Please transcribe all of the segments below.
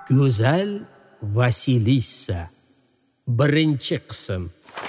Go'zal Vasilissa. Birinchi qism.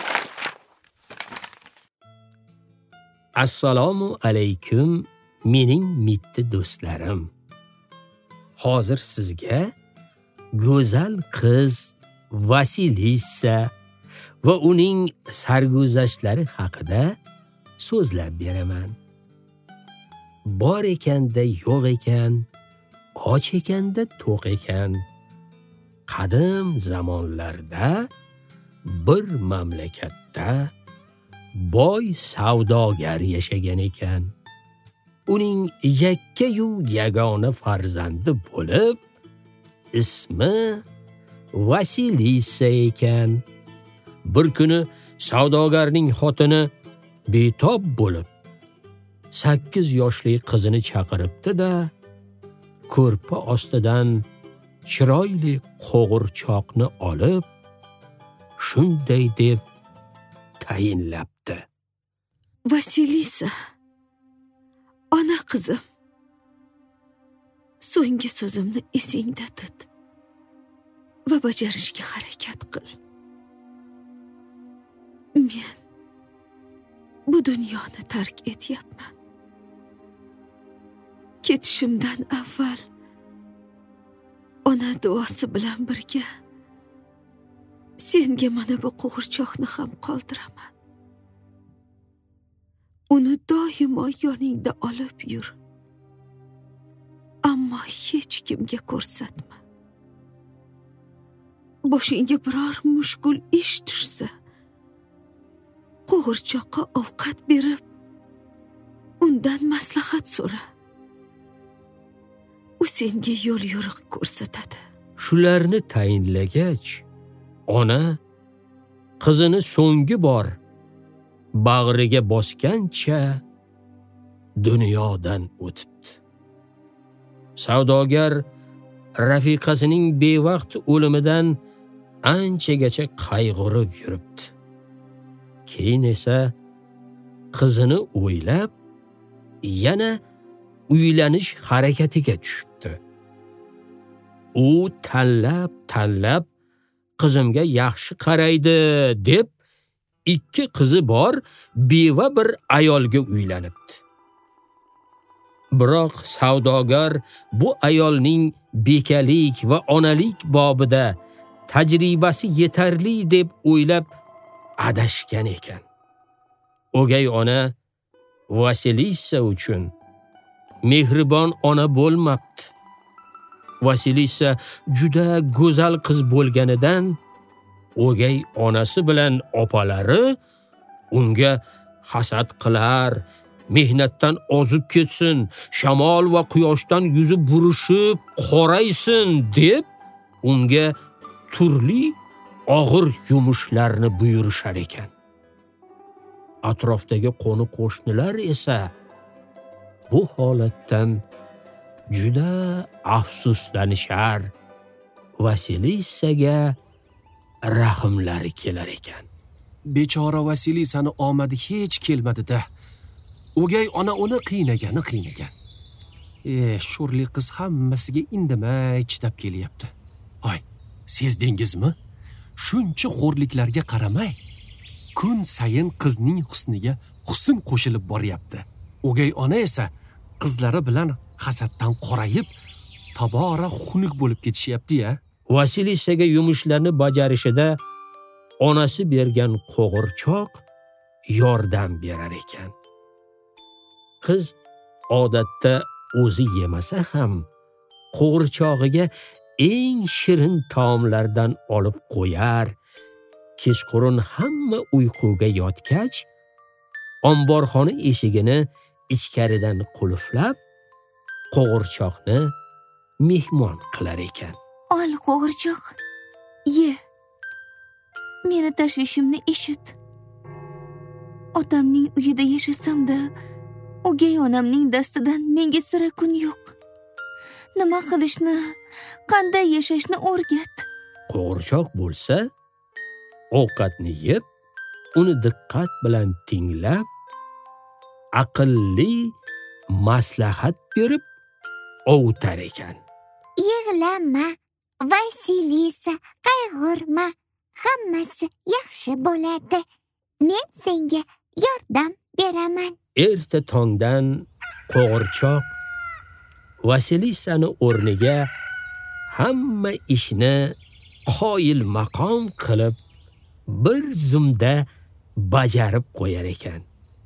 Assalomu alaykum mening mitti do'stlarim. Hozir sizga go'zal qiz Vasilissa va uning sarguzashtlari haqida so'zlab beraman. Bor ekanda yo'q ekan, och ekanda to'q ekan. Qadim zamonlarda bir mamlakatda boy savdogar yashagan ekan. Uning yakka-yu yagona farzandi bo'lib, ismi Vasilissa ekan. Bir kuni savdogarning xotini betob bo'lib 8 yoshli qizini chaqiribdi-da, ko'rpa ostidan chiroyli qo'g'irchoqni olib, shunday deb tayinlabdi. Vasilissa, ona qizim, so'nggi so'zimni esingda tut va bajarishga harakat qil. Men bu dunyoni tark etyapman. Ketishimdan avval ona duosi bilan birga senga mana bu qo'g'irchoqni ham qoldiraman. Uni doimo yoningda olib yur. Ammo hech kimga ko'rsatma. Boshingga biror mushkul ish tushsa, qo'g'irchoqqa ovqat berib, undan maslahat so'ra. U senga yo'l yo'riq ko'rsatadi. Shularni tayinlagach, ona qizini so'nggi bor bag'riga bosgancha dunyodan o'tibdi. Savdogar rafiqasining bevaqt o'limidan anchagacha qayg'urib yuribdi. Keyin esa qizini o'ylab, yana uylanish harakatiga tushibdi. U tanlab qizimga yaxshi qaraydi deb 2 qizi bor beva bir ayolga uylanibdi. Biroq savdogar bu ayolning bekalik va onalik bobida tajribasi yetarli deb o'ylab adashgan ekan. O'gay ona Vasilissa uchun mehribon ona bo'lmabdi. Vasilissa juda go'zal qiz bo'lganidan o'gay onasi bilan opalari unga hasad qilar, mehnatdan ozib ketsin, shamol va quyoshdan yuzi burishib qoraysin deb unga turli og'ir yumushlarni buyurishar ekan. Atrofdagi qo'ni-qo'shnilar esa bu holatdan juda afsuslanishar, Vasilissaga rahmlari kelar ekan. Bechora Vasilissani omadi hech kelmadi-da. O'gay ona uni qiynagan. Sho'rli qiz hammasiga indamay chidab kelyapti. Hoy, sezdingizmi? Shuncha xo'rliklarga qaramay, kun sayin qizning husniga husn qo'shilib boryapti. O'gay ona esa qizlari bilan hasaddan qorayib, tobora xunuk bo'lib ketishyapti-ya. Vasilissaga yumushlarni bajarishida onasi bergan qo'g'irchoq yordam berar ekan. Qiz odatda o'zi yemasa ham qo'g'irchog'iga eng shirin taomlardan olib qo'yar. Kechqurun hamma uyquga yotgach, omborxona eshigini ichkaridan qulflab, qo'g'irchoqni mehmon qilar ekan. Ol qo'g'irchoq, ye. Meni tashvishimni eshit. Otamning uyida yashasam-da, o'gay onamning dastidan menga sira kun yo'q. Nima qilishni, qanday yashashni o'rgat. Qo'g'irchoq bo'lsa, ovqatni yeb, uni diqqat bilan tinglab, aqlli maslahat berib ovutar ekan. Yig'lama, Vasilisa, qayg'urma. Hammasi yaxshi bo'ladi. Men senga yordam beraman. Erta tongdan qo'g'irchoq Vasilisani o'rniga hamma ishni qoyil maqom qilib bir zumda bajarib qo'yar ekan.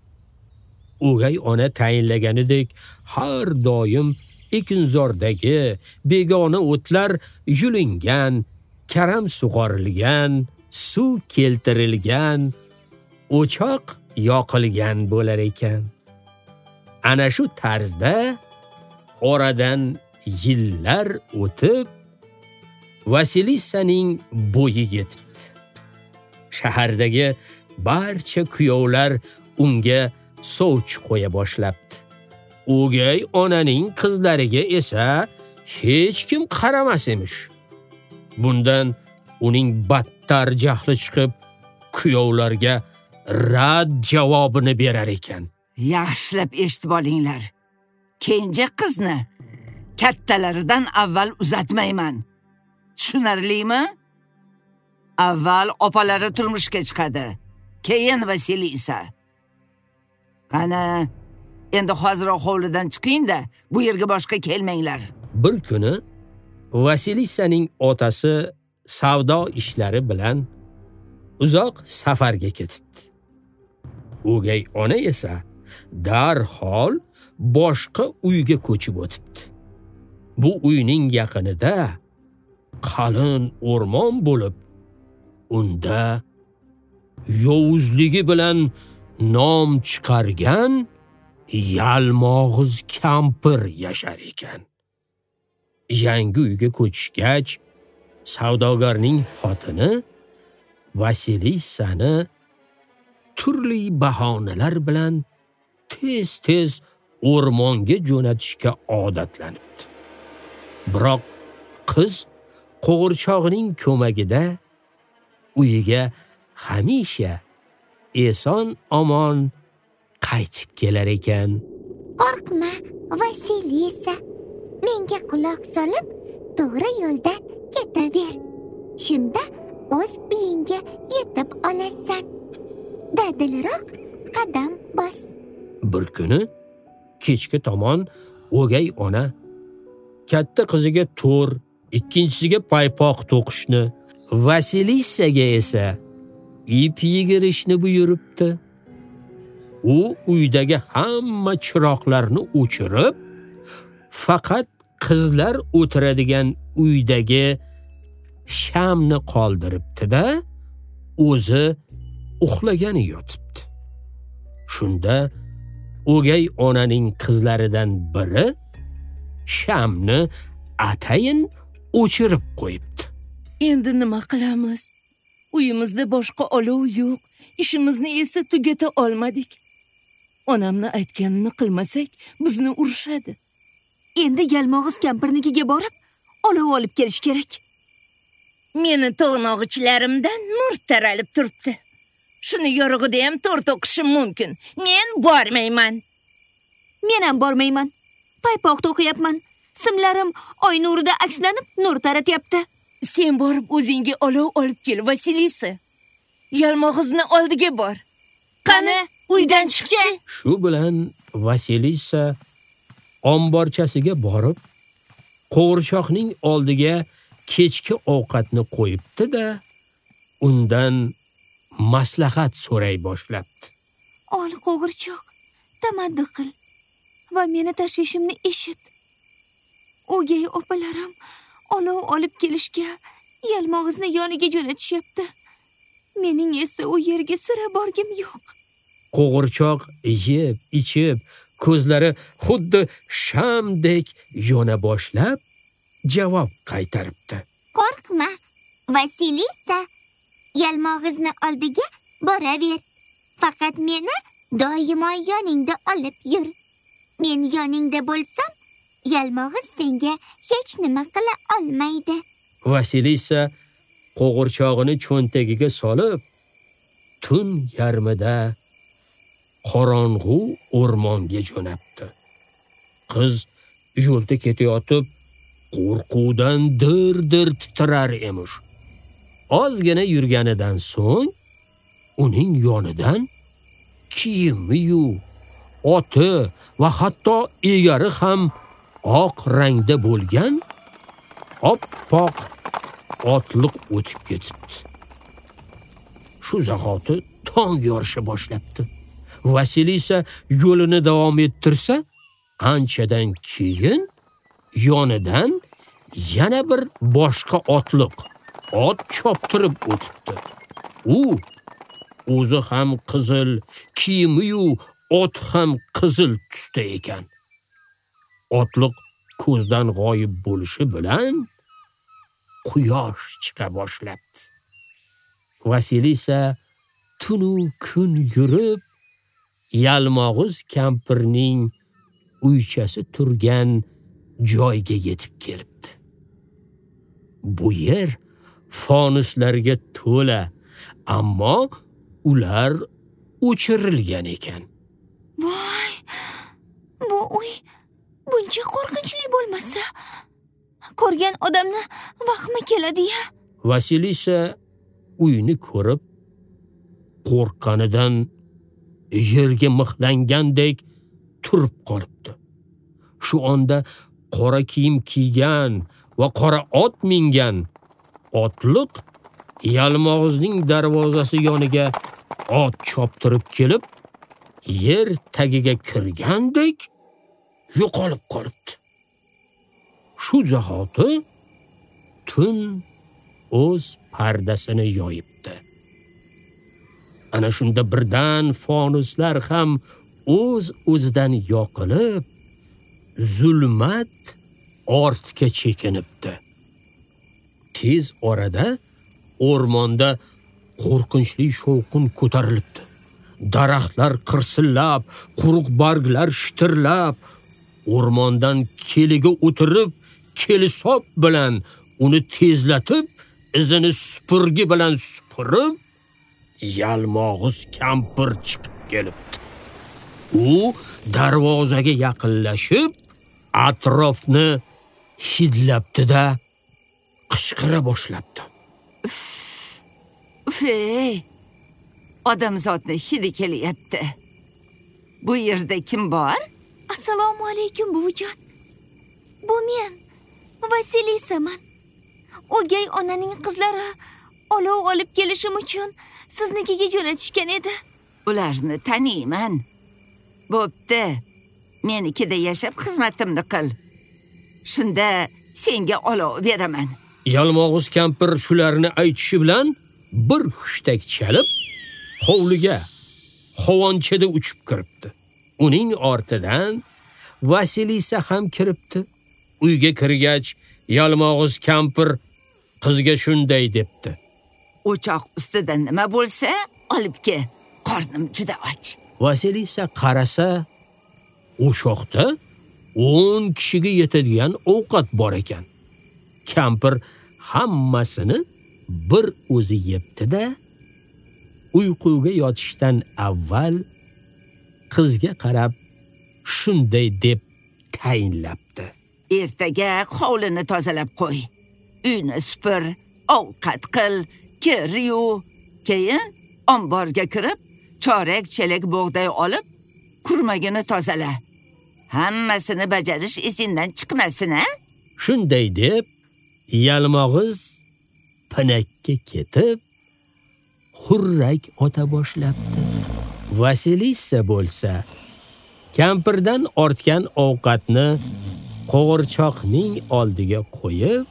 O'gay ona tayinlaganidek har doim ekinzordagi begona o'tlar yulingan, karam sug'orilgan, suv keltirilgan, o'choq yoqilgan bo'lar ekan. Ana shu tarzda oradan yillar o'tib Vasilisaning bo'yi yetibdi. Shahardagi barcha kuyovlar unga sovchi qo'ya boshlabdi. O'gay onaning qizlariga esa hech kim qaramas emish. Bundan uning battar jahli chiqib, kuyovlarga rad javobini berar ekan. Yaxshilab eshitib olinglar. Kenja qizni kattalaridan avval uzatmayman. Tushunarlimi? Avval opalari turmushga chiqadi, keyin Vasilisa. Qani, endi hoziroq hovlidan chiqing-da, bu yerga boshqa kelmanglar. Bir kuni Vasilisaning otasi savdo ishlari bilan uzoq safarga ketibdi. O'gay ona esa darhol boshqa uyga ko'chib o'tibdi. Bu uyning yaqinida qalin o'rmon bo'lib, unda yovuzligi bilan nom chiqargan yalmog'iz kampir yashar ekan. Yangi uyga ko'chishgach, savdogarning xotini Vasilisani turli bahonalar bilan tez-tez o'rmonga jo'natishga odatlanibdi. Biroq qiz qo'g'irchog'ining ko'magida uyiga hamisha eson-omon qaytib kelar ekan. Qo'rqma, Vasilisa. Menga quloq solib, to'g'ri yo'ldan ketaver. Shunda o'z uyingga yetib olasan. Dadilroq qadam bos. Bir kuni kechki tomon o'gay ona katta qiziga to'r, ikkinchisiga paypoq to'qishni, Vasilisaga esa ip yigirishni buyuribdi. U uydagi hamma chiroqlarni o'chirib, faqat qizlar o'tiradigan uydagi shamni qoldiribdi-da, o'zi uxlagani yotibdi. Shunda o'gay onaning qizlaridan biri shamni atayin o'chirib qo'yibdi. Endi nima qilamiz? Uyimizda boshqa olov yo'q, ishimizni esa tugata olmadik. Onamni aytganini qilmasak, bizni urishadi. Endi yalmog'iz kampirnikiga borib, olov olib kelish kerak. Meni to'g'nog'ichlarimdan nur taralib turibdi. Shuni yorug'ida ham to'r to'qishim mumkin. Men bormayman. Men ham bormayman. Paypoq to'qiyapman. Simlarim oy nurida akslanib, nur taratyapti. Sen borib o'zingga olov olib kel, Vasilisa. Yalmog'izni oldiga bor. Qani, uydan chiqchi. Shu bilan Vasilisa omborchasiga borib, qo'g'irchoqning oldiga kechki ovqatni qo'yibdi-da, undan maslahat so'ray boshlabdi. Ol qo'g'irchoq, tamaddi qil va meni tashvishimni eshit. O'gay opalarim olov olib kelishga yalmog'izni yoniga jo'natishyapti. Mening esa u yerga sira borgim yo'q. Qo'g'irchoq yeb, ichib, ko'zlari xuddi shamdek yona boshlab javob qaytaribdi. Qo'rqma, Vasilisa. Yalmog'izni oldiga boraver. Faqat meni doimo yoningda olib yur. Men yoningda bo'lsam, yalmog'iz senga hech nima qila olmaydi. Vasilisa qo'g'irchog'ini cho'ntagiga solib, tun yarmida qorong'u o'rmonga jo'nabdi. Qiz yo'lda ketayotib qo'rquvdan dir-dir titrar emish. Ozgina yurganidan so'ng uning yonidan kiyimi-yu, oti va hatto egari ham oq rangda bo'lgan oppoq otliq o'tib ketibdi. Shu zahoti tong yorisha boshlabdi. Vasilisa yo'lini davom ettirsa, anchadan keyin yonidan yana bir boshqa otliq ot choptirib o'tibdi. U o'zi ham qizil, kiyimi-yu, ot ham qizil tusda ekan. Otliq ko'zdan g'oyib bo'lishi bilan quyosh chiqa boshlabdi. Vasilisa tunu kun yurib, Yalmog'iz kampirning uychasi turgan joyga yetib kelibdi. Bu yer fonuslarga to'la, ammo ular o'chirilgan ekan. Voy, bu uy buncha qo'rqinchli bo'lmasa, ko'rgan odamni vahmi keladi-ya. Vasilisa uyni ko'rib, qo'rqqanidan yerga mixlangandek turib qolibdi. Shu onda qora kiyim kiygan va qora ot mingan otliq Yalmog'izning darvozasi yoniga ot choptirib kelib, yer tagiga kirgandek yo'qolib qolibdi. Shu zahoti tun o'z pardasini yoyibdi. Ana shunda birdan fonuslar ham o'z-o'zidan yoqilib, zulmat ortga chekinibdi. Tez orada o'rmonda qo'rqinchli shovqin ko'tarilibdi. Daraxtlar qirsillab, quruq barglar shitirlab, o'rmondan keliga o'tirib, kelisop bilan uni tezlatib, izini supurgi bilan supurib, Yalmog'iz kampir chiqib kelibdi. U darvozaga yaqinlashib, atrofni hidlabdi-da, qichqira boshlabdi. Ey, odamzodni hidi kelyapti. Bu yerda kim bor? Assalomu alaykum buvijon. Bu men, Vasilisaman. O'gay onaning qizlari olov olib kelishim uchun siznikiga jo'natishgan edi. Ularni taniyman. Bo'pti. Menikida yashab xizmatimni qil. Shunda senga olov beraman. Yalmog'iz kampir shularni aytishi bilan bir hushtak chalib, hovliga xovonchada uchib kiribdi. Uning ortidan Vasilisa ham kiribdi. Uyga kirgach, Yalmog'iz kampir qizga shunday debdi: O'choq ustida nima bo'lsa, olib kel. Qornim juda och. Vasilisa qarasa, o'shoqda 10 kishiga yetadigan ovqat bor ekan. Kampir hammasini bir o'zi yebdi-da, uyquga yotishdan avval qizga qarab shunday deb tayinlabdi: Ertaga hovlini tozalab qo'y. Uyni supur, ovqat qil, kir-yu. Keyin omborga kirib, chorak chelak bug'doy olib, kurmagini tozala. Hammasini bajarish esingdan chiqmasin, ha? Shunday deb Yalmog'iz pinakka ketib, hurrak ota boshlabdi. Vasilisa bo'lsa, kampirdan ortgan ovqatni qo'g'irchoqning oldiga qo'yib,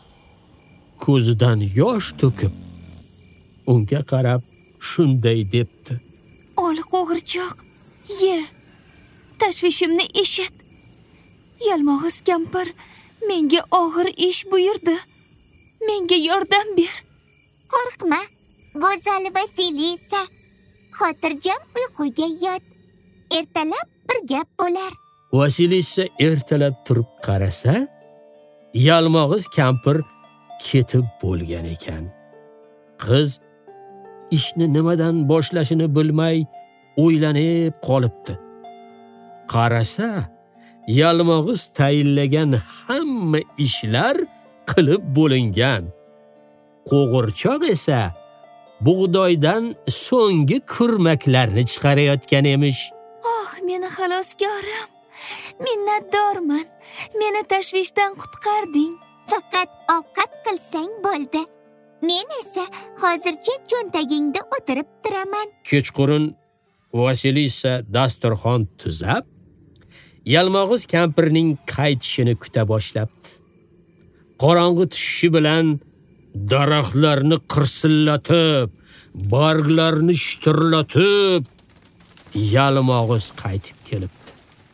ko'zidan yosh to'kib, unga qarab shunday debdi: Ol qo'g'irchoq, ye. Tashvishimni eshit. Yalmog'iz kampir menga og'ir ish buyurdi. Menga yordam ber. Qo'rqma, go'zal Vasilisa. Xotirjam uyquga yot. Ertalab bir gap bo'lar. Vasilisa ertalab turib qarasa, Yalmog'iz kampir ketib bo'lgan ekan. Qiz ishni nimadan boshlashini bilmay o'ylanib qolibdi. Qarasa, Yalmog'iz tayinlagan hamma ishlar qilib bo'lingan. Qo'g'irchoq esa bug'doydan so'nggi kurmaklarni chiqarayotgan emish. Oh, meni xaloskorim. Minnatdorman. Meni tashvishdan qutqarding. Faqat ovqat qilsang bo'ldi. Men esa hozircha cho'ntagingda o'tirib turaman. Kechqurun Vasilisa dasturxon tuzab, Yalmog'iz kampirning qaytishini kuta boshlabdi. Qorong'i tushishi bilan daraxtlarni qirsillatib, barglarni shitirlatib, Yalmog'iz qaytib kelibdi.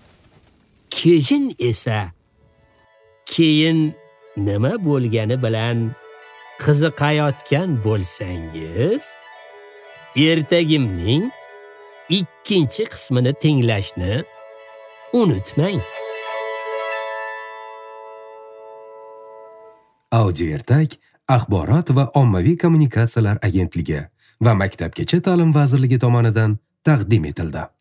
Keyin nima bo'lgani bilan qiziqayotgan bo'lsangiz, ertagimning 2-qismini tinglashni unutmang. Audio ertak Axborot va ommaviy kommunikatsiyalar agentligi va Maktabgacha ta'lim vazirligi tomonidan taqdim etildi.